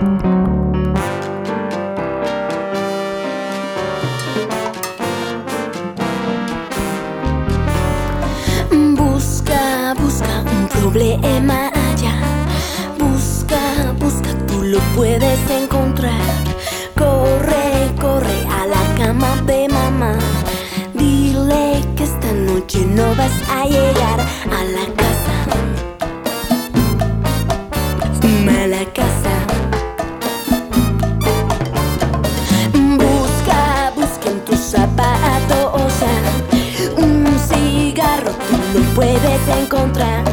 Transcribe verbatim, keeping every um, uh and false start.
Busca, busca un problema allá. Busca, busca, tú lo puedes encontrar. Corre, corre a la cama de mamá. Dile que esta noche no vas a llegar a la casa. Mala casa. Busca, busca en tus zapatos, o sea, un cigarro tú lo puedes encontrar.